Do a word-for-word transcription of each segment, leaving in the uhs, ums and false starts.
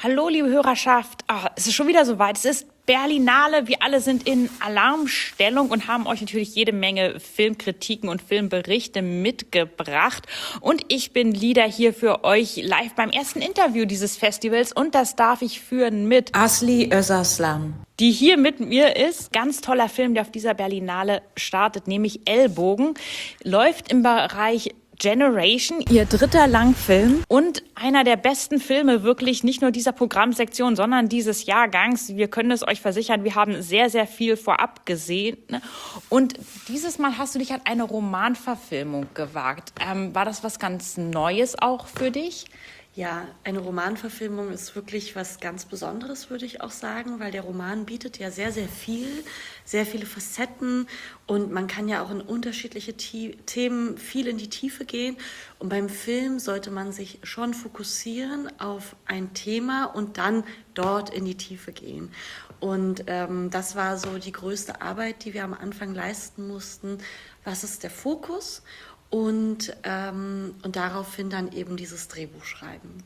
Hallo, liebe Hörerschaft. Ah, es ist schon wieder soweit. Es ist Berlinale. Wir alle sind in Alarmstellung und haben euch natürlich jede Menge Filmkritiken und Filmberichte mitgebracht. Und ich bin Lida hier für euch live beim ersten Interview dieses Festivals. Und das darf ich führen mit Asli Özaslan, die hier mit mir ist. Ganz toller Film, der auf dieser Berlinale startet, nämlich Ellbogen. Läuft im Bereich Generation, ihr dritter Langfilm und einer der besten Filme wirklich nicht nur dieser Programmsektion, sondern dieses Jahrgangs. Wir können es euch versichern, wir haben sehr, sehr viel vorab gesehen. Und dieses Mal hast du dich an eine Romanverfilmung gewagt. Ähm, war das was ganz Neues auch für dich? Ja, eine Romanverfilmung ist wirklich was ganz Besonderes, würde ich auch sagen, weil der Roman bietet ja sehr, sehr viel, sehr viele Facetten und man kann ja auch in unterschiedliche T- Themen viel in die Tiefe gehen. Und beim Film sollte man sich schon fokussieren auf ein Thema und dann dort in die Tiefe gehen. Und ähm, das war so die größte Arbeit, die wir am Anfang leisten mussten. Was ist der Fokus? Und, ähm, und daraufhin dann eben dieses Drehbuch schreiben.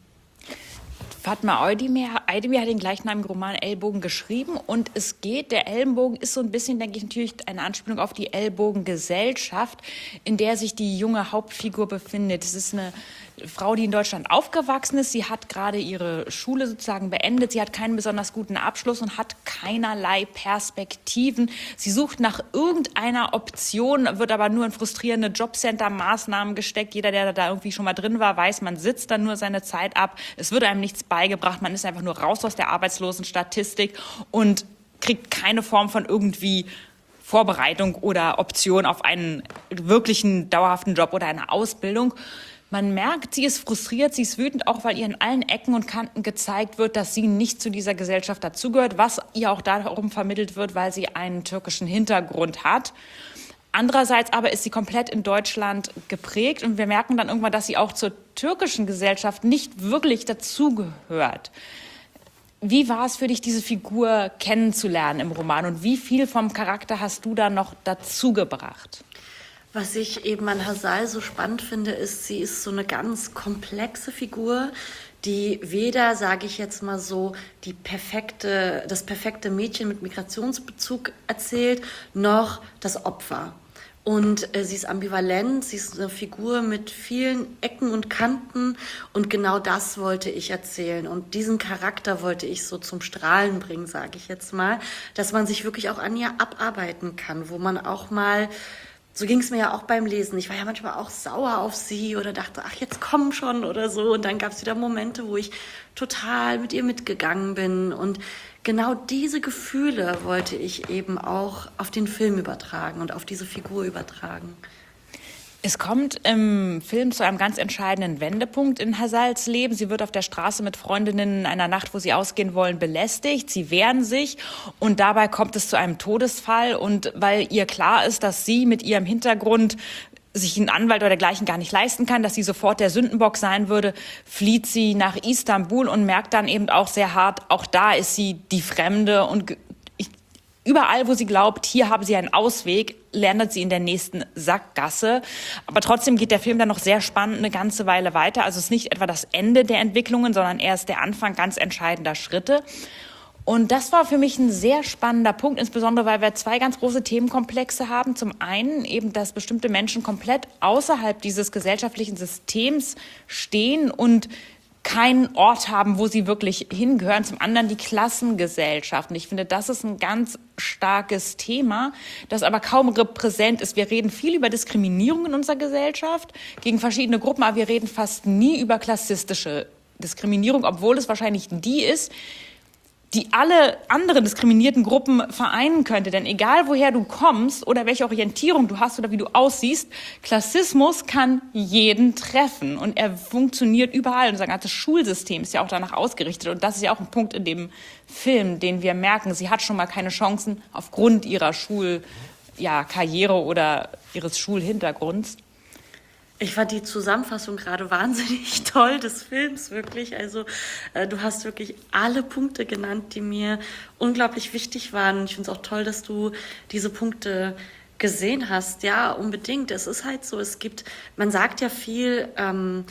Fatma Aydemir, Aydemir hat den gleichnamigen Roman Ellbogen geschrieben und es geht, der Ellenbogen ist so ein bisschen, denke ich, natürlich eine Anspielung auf die Ellbogengesellschaft, in der sich die junge Hauptfigur befindet. Es ist eine Frau, die in Deutschland aufgewachsen ist. Sie hat gerade ihre Schule sozusagen beendet. Sie hat keinen besonders guten Abschluss und hat keinerlei Perspektiven. Sie sucht nach irgendeiner Option, wird aber nur in frustrierende Jobcenter-Maßnahmen gesteckt. Jeder, der da irgendwie schon mal drin war, weiß, man sitzt dann nur seine Zeit ab. Es wird einem nichts beigebracht. Man ist einfach nur raus aus der Arbeitslosenstatistik und kriegt keine Form von irgendwie Vorbereitung oder Option auf einen wirklichen dauerhaften Job oder eine Ausbildung. Man merkt, sie ist frustriert, sie ist wütend, auch weil ihr in allen Ecken und Kanten gezeigt wird, dass sie nicht zu dieser Gesellschaft dazugehört, was ihr auch darum vermittelt wird, weil sie einen türkischen Hintergrund hat. Andererseits aber ist sie komplett in Deutschland geprägt und wir merken dann irgendwann, dass sie auch zur türkischen Gesellschaft nicht wirklich dazugehört. Wie war es für dich, diese Figur kennenzulernen im Roman und wie viel vom Charakter hast du da noch dazugebracht? Was ich eben an Hazal so spannend finde, ist, sie ist so eine ganz komplexe Figur, die weder, sage ich jetzt mal so, die perfekte, das perfekte Mädchen mit Migrationsbezug erzählt, noch das Opfer. Und äh, sie ist ambivalent, sie ist eine Figur mit vielen Ecken und Kanten und genau das wollte ich erzählen. Und diesen Charakter wollte ich so zum Strahlen bringen, sage ich jetzt mal, dass man sich wirklich auch an ihr abarbeiten kann, wo man auch mal... So ging es mir ja auch beim Lesen. Ich war ja manchmal auch sauer auf sie oder dachte, ach, jetzt komm schon oder so. Und dann gab es wieder Momente, wo ich total mit ihr mitgegangen bin. Und genau diese Gefühle wollte ich eben auch auf den Film übertragen und auf diese Figur übertragen. Es kommt im Film zu einem ganz entscheidenden Wendepunkt in Hazals Leben. Sie wird auf der Straße mit Freundinnen in einer Nacht, wo sie ausgehen wollen, belästigt. Sie wehren sich und dabei kommt es zu einem Todesfall. Und weil ihr klar ist, dass sie mit ihrem Hintergrund sich einen Anwalt oder dergleichen gar nicht leisten kann, dass sie sofort der Sündenbock sein würde, flieht sie nach Istanbul und merkt dann eben auch sehr hart, auch da ist sie die Fremde und überall, wo sie glaubt, hier haben sie einen Ausweg, landet sie in der nächsten Sackgasse. Aber trotzdem geht der Film dann noch sehr spannend eine ganze Weile weiter. Also es ist nicht etwa das Ende der Entwicklungen, sondern erst der Anfang ganz entscheidender Schritte. Und das war für mich ein sehr spannender Punkt, insbesondere weil wir zwei ganz große Themenkomplexe haben. Zum einen eben, dass bestimmte Menschen komplett außerhalb dieses gesellschaftlichen Systems stehen und keinen Ort haben, wo sie wirklich hingehören. Zum anderen die Klassengesellschaft. Und ich finde, das ist ein ganz starkes Thema, das aber kaum repräsent ist. Wir reden viel über Diskriminierung in unserer Gesellschaft gegen verschiedene Gruppen, aber wir reden fast nie über klassistische Diskriminierung, obwohl es wahrscheinlich die ist, die alle anderen diskriminierten Gruppen vereinen könnte. Denn egal, woher du kommst oder welche Orientierung du hast oder wie du aussiehst, Klassismus kann jeden treffen. Und er funktioniert überall. Unser ganzes Schulsystem ist ja auch danach ausgerichtet. Und das ist ja auch ein Punkt in dem Film, den wir merken. Sie hat schon mal keine Chancen aufgrund ihrer Schul, ja, Karriere oder ihres Schulhintergrunds. Ich fand die Zusammenfassung gerade wahnsinnig toll des Films, wirklich. Also äh, du hast wirklich alle Punkte genannt, die mir unglaublich wichtig waren. Ich finde es auch toll, dass du diese Punkte gesehen hast. Ja, unbedingt. Es ist halt so, es gibt, man sagt ja viel, ähm,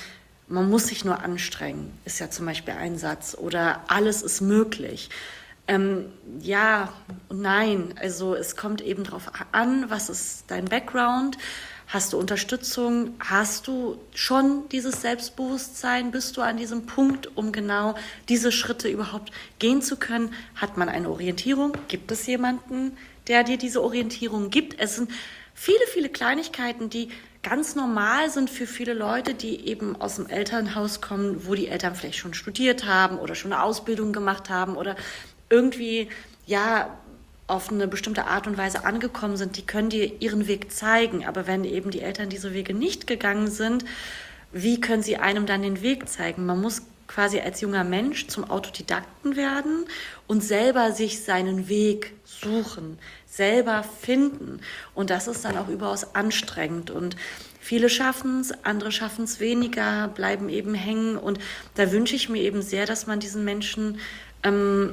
man muss sich nur anstrengen, ist ja zum Beispiel ein Satz. Oder alles ist möglich. Ähm, ja und nein. Also es kommt eben darauf an, was ist dein Background? Hast du Unterstützung? Hast du schon dieses Selbstbewusstsein? Bist du an diesem Punkt, um genau diese Schritte überhaupt gehen zu können? Hat man eine Orientierung? Gibt es jemanden, der dir diese Orientierung gibt? Es sind viele, viele Kleinigkeiten, die ganz normal sind für viele Leute, die eben aus dem Elternhaus kommen, wo die Eltern vielleicht schon studiert haben oder schon eine Ausbildung gemacht haben oder irgendwie, ja, auf eine bestimmte Art und Weise angekommen sind, die können dir ihren Weg zeigen. Aber wenn eben die Eltern diese Wege nicht gegangen sind, wie können sie einem dann den Weg zeigen? Man muss quasi als junger Mensch zum Autodidakten werden und selber sich seinen Weg suchen, selber finden. Und das ist dann auch überaus anstrengend. Und viele schaffen es, andere schaffen es weniger, bleiben eben hängen. Und da wünsche ich mir eben sehr, dass man diesen Menschen ähm,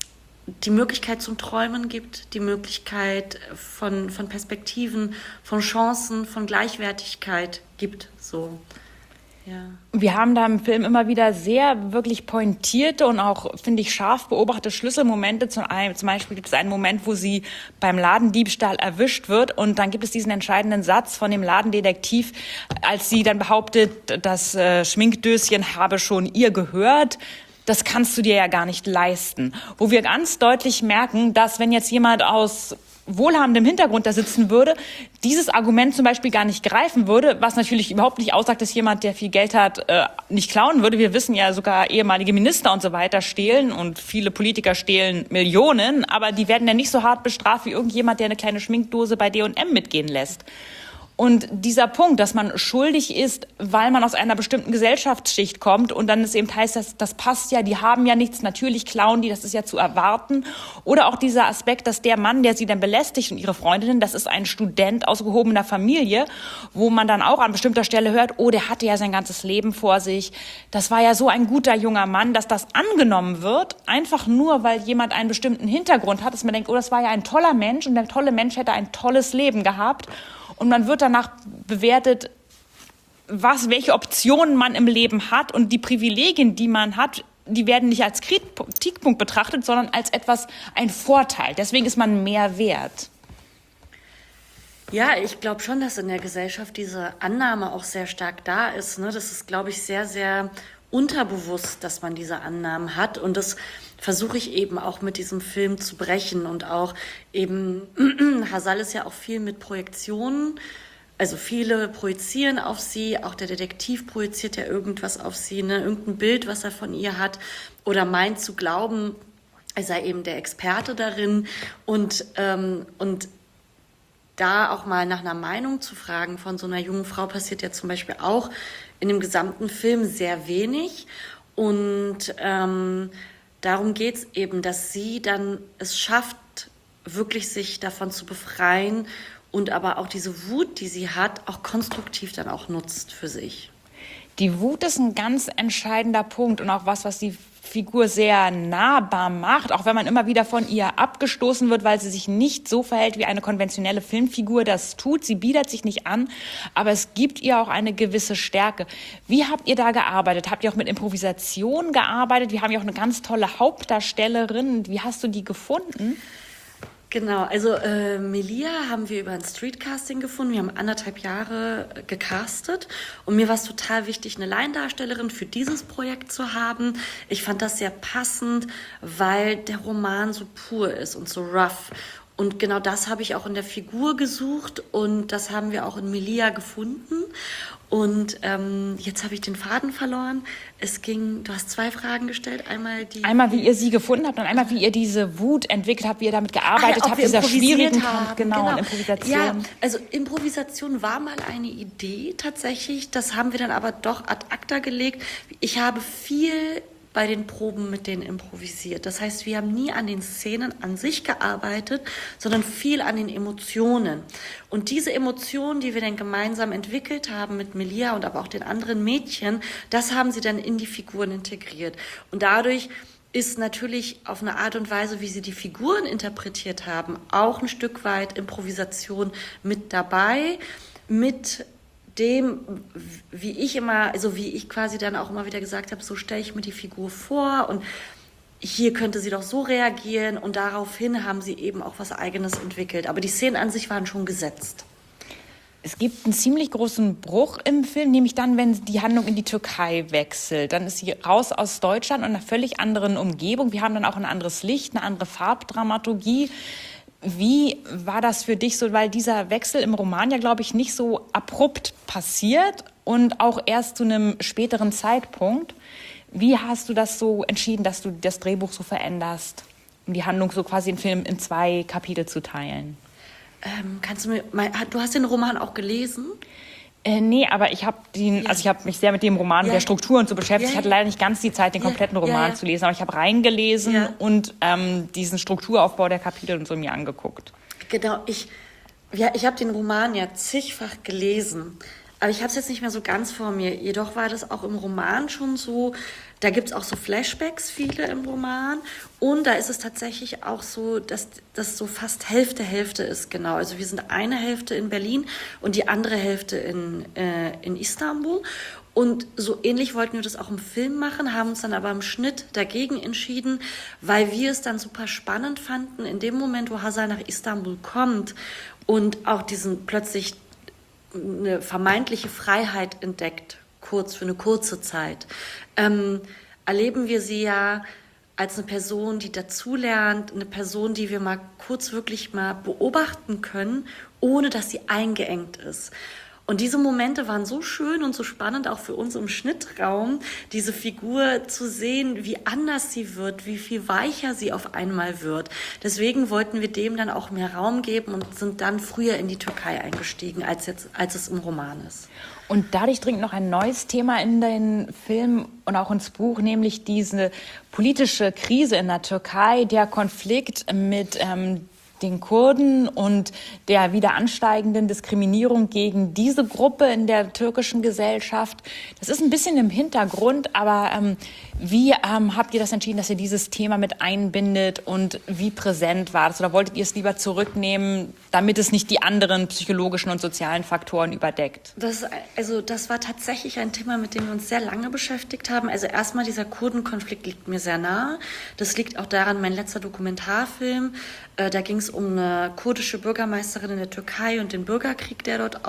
die Möglichkeit zum Träumen gibt, die Möglichkeit von, von Perspektiven, von Chancen, von Gleichwertigkeit gibt. So. Ja. Wir haben da im Film immer wieder sehr wirklich pointierte und auch, finde ich, scharf beobachtete Schlüsselmomente. Zum, einen, zum Beispiel gibt es einen Moment, wo sie beim Ladendiebstahl erwischt wird und dann gibt es diesen entscheidenden Satz von dem Ladendetektiv, als sie dann behauptet, das äh, Schminkdöschen habe schon ihr gehört. Das kannst du dir ja gar nicht leisten. Wo wir ganz deutlich merken, dass wenn jetzt jemand aus wohlhabendem Hintergrund da sitzen würde, dieses Argument zum Beispiel gar nicht greifen würde, was natürlich überhaupt nicht aussagt, dass jemand, der viel Geld hat, äh, nicht klauen würde. Wir wissen ja, sogar ehemalige Minister und so weiter stehlen und viele Politiker stehlen Millionen, aber die werden ja nicht so hart bestraft wie irgendjemand, der eine kleine Schminkdose bei D und M mitgehen lässt. Und dieser Punkt, dass man schuldig ist, weil man aus einer bestimmten Gesellschaftsschicht kommt und dann es eben heißt, dass, das passt ja, die haben ja nichts, natürlich klauen die, das ist ja zu erwarten. Oder auch dieser Aspekt, dass der Mann, der sie dann belästigt und ihre Freundinnen, das ist ein Student aus gehobener Familie, wo man dann auch an bestimmter Stelle hört, oh, der hatte ja sein ganzes Leben vor sich. Das war ja so ein guter junger Mann, dass das angenommen wird, einfach nur, weil jemand einen bestimmten Hintergrund hat, dass man denkt, oh, das war ja ein toller Mensch und der tolle Mensch hätte ein tolles Leben gehabt. Und man wird danach bewertet, was, welche Optionen man im Leben hat. Und die Privilegien, die man hat, die werden nicht als Kritikpunkt betrachtet, sondern als etwas, ein Vorteil. Deswegen ist man mehr wert. Ja, ich glaube schon, dass in der Gesellschaft diese Annahme auch sehr stark da ist. Ne? Das ist, glaube ich, sehr, sehr unterbewusst, dass man diese Annahmen hat. Und das versuche ich eben auch mit diesem Film zu brechen. Und auch eben, Hazal ist ja auch viel mit Projektionen. Also viele projizieren auf sie, auch der Detektiv projiziert ja irgendwas auf sie, ne? Irgendein Bild, was er von ihr hat oder meint zu glauben, er sei eben der Experte darin. Und, ähm, und da auch mal nach einer Meinung zu fragen von so einer jungen Frau passiert ja zum Beispiel auch in dem gesamten Film sehr wenig. Und ähm, darum geht es eben, dass sie dann es schafft, wirklich sich davon zu befreien und aber auch diese Wut, die sie hat, auch konstruktiv dann auch nutzt für sich. Die Wut ist ein ganz entscheidender Punkt und auch was, was die Figur sehr nahbar macht, auch wenn man immer wieder von ihr abgestoßen wird, weil sie sich nicht so verhält, wie eine konventionelle Filmfigur das tut. Sie biedert sich nicht an, aber es gibt ihr auch eine gewisse Stärke. Wie habt ihr da gearbeitet? Habt ihr auch mit Improvisation gearbeitet? Wir haben ja auch eine ganz tolle Hauptdarstellerin. Wie hast du die gefunden? Genau, also äh, Melia haben wir über ein Streetcasting gefunden. Wir haben anderthalb Jahre gecastet und mir war es total wichtig, eine Laiendarstellerin für dieses Projekt zu haben. Ich fand das sehr passend, weil der Roman so pur ist und so rough. Und genau das habe ich auch in der Figur gesucht und das haben wir auch in Melia gefunden. Und ähm, jetzt habe ich den Faden verloren. Es ging, du hast zwei Fragen gestellt. Einmal die. Einmal, wie ihr sie gefunden habt und einmal, wie ihr diese Wut entwickelt habt, wie ihr damit gearbeitet ah, ja, habt, dieser schwierigen Kampf. Genau, genau. Improvisation. Ja, also Improvisation war mal eine Idee tatsächlich. Das haben wir dann aber doch ad acta gelegt. Ich habe viel bei den Proben mit denen improvisiert. Das heißt, wir haben nie an den Szenen an sich gearbeitet, sondern viel an den Emotionen. Und diese Emotionen, die wir dann gemeinsam entwickelt haben mit Melia und aber auch den anderen Mädchen, das haben sie dann in die Figuren integriert. Und dadurch ist natürlich auf eine Art und Weise, wie sie die Figuren interpretiert haben, auch ein Stück weit Improvisation mit dabei, mit dem, wie ich immer, also wie ich quasi dann auch immer wieder gesagt habe, so stelle ich mir die Figur vor und hier könnte sie doch so reagieren und daraufhin haben sie eben auch was Eigenes entwickelt. Aber die Szenen an sich waren schon gesetzt. Es gibt einen ziemlich großen Bruch im Film, nämlich dann, wenn die Handlung in die Türkei wechselt. Dann ist sie raus aus Deutschland und einer völlig anderen Umgebung. Wir haben dann auch ein anderes Licht, eine andere Farbdramaturgie. Wie war das für dich so, weil dieser Wechsel im Roman ja, glaube ich, nicht so abrupt passiert und auch erst zu einem späteren Zeitpunkt. Wie hast du das so entschieden, dass du das Drehbuch so veränderst, um die Handlung so quasi im Film in zwei Kapitel zu teilen? Ähm, kannst du mir, mal, du hast den Roman auch gelesen? Äh, nee, aber ich habe den, ja. also ich habe mich sehr mit dem Roman, ja. der Struktur und so beschäftigt. Ja. Ich hatte leider nicht ganz die Zeit, den ja. kompletten Roman ja, ja. zu lesen, aber ich habe reingelesen ja. und ähm, diesen Strukturaufbau der Kapitel und so mir angeguckt. Genau, ich, ja, ich habe den Roman ja zigfach gelesen. Aber ich habe es jetzt nicht mehr so ganz vor mir. Jedoch war das auch im Roman schon so, da gibt es auch so Flashbacks, viele im Roman. Und da ist es tatsächlich auch so, dass das so fast Hälfte, Hälfte ist, genau. Also wir sind eine Hälfte in Berlin und die andere Hälfte in, äh, in Istanbul. Und so ähnlich wollten wir das auch im Film machen, haben uns dann aber im Schnitt dagegen entschieden, weil wir es dann super spannend fanden, in dem Moment, wo Hazal nach Istanbul kommt und auch diesen plötzlich eine vermeintliche Freiheit entdeckt, kurz für eine kurze Zeit, ähm, erleben wir sie ja als eine Person, die dazulernt, eine Person, die wir mal kurz wirklich mal beobachten können, ohne dass sie eingeengt ist. Und diese Momente waren so schön und so spannend, auch für uns im Schnittraum, diese Figur zu sehen, wie anders sie wird, wie viel weicher sie auf einmal wird. Deswegen wollten wir dem dann auch mehr Raum geben und sind dann früher in die Türkei eingestiegen, als, jetzt, als es im Roman ist. Und dadurch dringt noch ein neues Thema in den Film und auch ins Buch, nämlich diese politische Krise in der Türkei, der Konflikt mit ähm, den Kurden und der wieder ansteigenden Diskriminierung gegen diese Gruppe in der türkischen Gesellschaft. Das ist ein bisschen im Hintergrund, aber ähm, wie ähm, habt ihr das entschieden, dass ihr dieses Thema mit einbindet und wie präsent war das? Oder wolltet ihr es lieber zurücknehmen, damit es nicht die anderen psychologischen und sozialen Faktoren überdeckt? Das, also das war tatsächlich ein Thema, mit dem wir uns sehr lange beschäftigt haben. Also erstmal dieser Kurdenkonflikt liegt mir sehr nahe. Das liegt auch daran, mein letzter Dokumentarfilm, äh, da ging es um eine kurdische Bürgermeisterin in der Türkei und den Bürgerkrieg, der dort,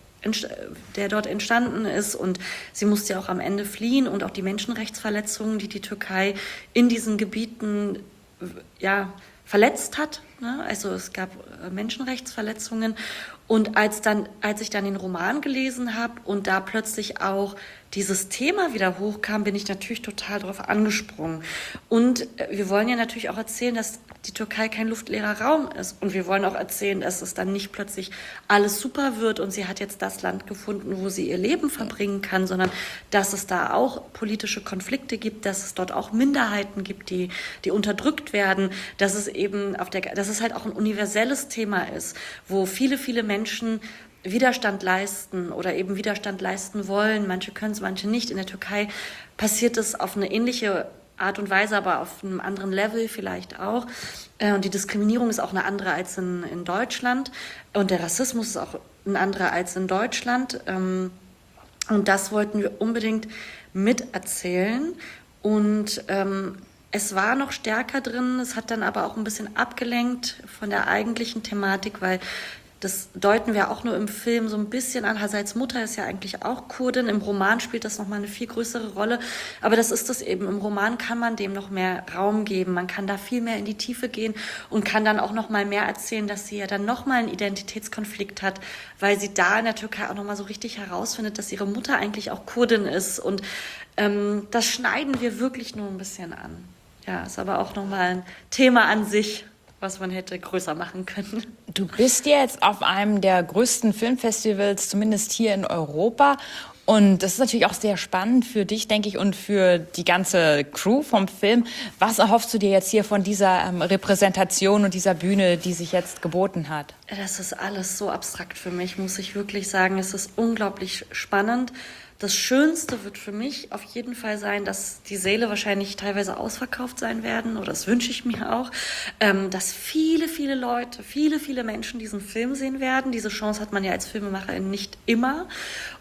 der dort entstanden ist. Und sie musste ja auch am Ende fliehen und auch die Menschenrechtsverletzungen, die die Türkei in diesen Gebieten ja, verletzt hat. Ne? Also es gab Menschenrechtsverletzungen. Und als, dann, als ich dann den Roman gelesen habe und da plötzlich auch dieses Thema wieder hochkam, bin ich natürlich total darauf angesprungen. Und wir wollen ja natürlich auch erzählen, dass die Türkei kein luftleerer Raum ist. Und wir wollen auch erzählen, dass es dann nicht plötzlich alles super wird und sie hat jetzt das Land gefunden, wo sie ihr Leben verbringen kann, sondern dass es da auch politische Konflikte gibt, dass es dort auch Minderheiten gibt, die, die unterdrückt werden, dass es eben auf der, dass es halt auch ein universelles Thema ist, wo viele, viele Menschen Widerstand leisten oder eben Widerstand leisten wollen. Manche können es, manche nicht. In der Türkei passiert es auf eine ähnliche Art und Weise, aber auf einem anderen Level vielleicht auch. Und die Diskriminierung ist auch eine andere als in, in Deutschland. Und der Rassismus ist auch ein anderer als in Deutschland. Und das wollten wir unbedingt miterzählen. Und ähm, es war noch stärker drin. Es hat dann aber auch ein bisschen abgelenkt von der eigentlichen Thematik, weil das deuten wir auch nur im Film so ein bisschen an. Hazals Mutter ist ja eigentlich auch Kurdin. Im Roman spielt das nochmal eine viel größere Rolle. Aber das ist es eben. Im Roman kann man dem noch mehr Raum geben. Man kann da viel mehr in die Tiefe gehen und kann dann auch noch mal mehr erzählen, dass sie ja dann noch mal einen Identitätskonflikt hat, weil sie da in der Türkei auch noch mal so richtig herausfindet, dass ihre Mutter eigentlich auch Kurdin ist. Und ähm, das schneiden wir wirklich nur ein bisschen an. Ja, ist aber auch noch mal ein Thema an sich, was man hätte größer machen können. Du bist jetzt auf einem der größten Filmfestivals, zumindest hier in Europa. Und das ist natürlich auch sehr spannend für dich, denke ich, und für die ganze Crew vom Film. Was erhoffst du dir jetzt hier von dieser ähm, Repräsentation und dieser Bühne, die sich jetzt geboten hat? Das ist alles so abstrakt für mich, muss ich wirklich sagen. Es ist unglaublich spannend. Das Schönste wird für mich auf jeden Fall sein, dass die Säle wahrscheinlich teilweise ausverkauft sein werden, oder das wünsche ich mir auch, ähm, dass viele, viele Leute, viele, viele Menschen diesen Film sehen werden. Diese Chance hat man ja als Filmemacherin nicht immer.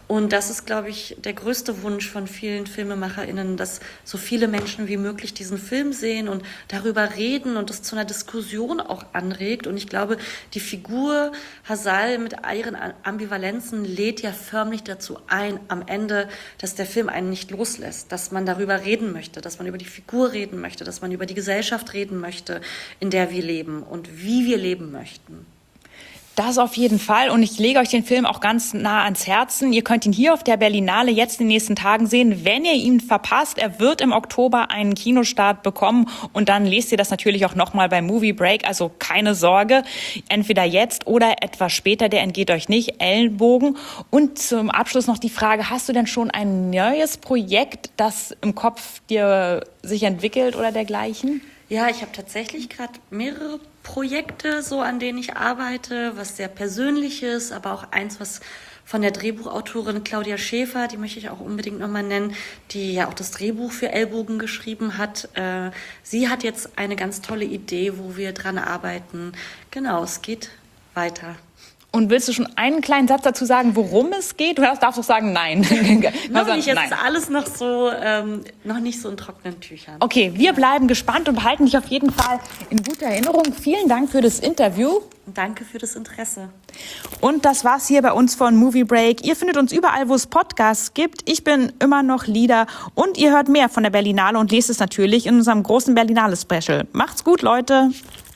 Und das ist, glaube ich, der größte Wunsch von vielen FilmemacherInnen, dass so viele Menschen wie möglich diesen Film sehen und darüber reden und es zu einer Diskussion auch anregt. Und ich glaube, die Figur Hazal mit ihren Ambivalenzen lädt ja förmlich dazu ein, am Ende, dass der Film einen nicht loslässt, dass man darüber reden möchte, dass man über die Figur reden möchte, dass man über die Gesellschaft reden möchte, in der wir leben und wie wir leben möchten. Das auf jeden Fall. Und ich lege euch den Film auch ganz nah ans Herzen. Ihr könnt ihn hier auf der Berlinale jetzt in den nächsten Tagen sehen. Wenn ihr ihn verpasst, er wird im Oktober einen Kinostart bekommen. Und dann lest ihr das natürlich auch nochmal bei Movie Break. Also keine Sorge. Entweder jetzt oder etwas später. Der entgeht euch nicht. Ellenbogen. Und zum Abschluss noch die Frage, hast du denn schon ein neues Projekt, das im Kopf dir sich entwickelt oder dergleichen? Ja, ich habe tatsächlich gerade mehrere Projekte, so an denen ich arbeite, was sehr Persönliches, aber auch eins, was von der Drehbuchautorin Claudia Schäfer, die möchte ich auch unbedingt nochmal nennen, die ja auch das Drehbuch für Ellbogen geschrieben hat. Äh, sie hat jetzt eine ganz tolle Idee, wo wir dran arbeiten. Genau, es geht weiter. Und willst du schon einen kleinen Satz dazu sagen, worum es geht? Du darfst auch sagen, nein. noch nicht, es nein. ist alles noch so, ähm, noch nicht so in trockenen Tüchern. Okay, wir bleiben gespannt und behalten dich auf jeden Fall in guter Erinnerung. Vielen Dank für das Interview. Danke für das Interesse. Und das war's hier bei uns von Movie Break. Ihr findet uns überall, wo es Podcasts gibt. Ich bin immer noch Lida und ihr hört mehr von der Berlinale und lest es natürlich in unserem großen Berlinale-Special. Macht's gut, Leute.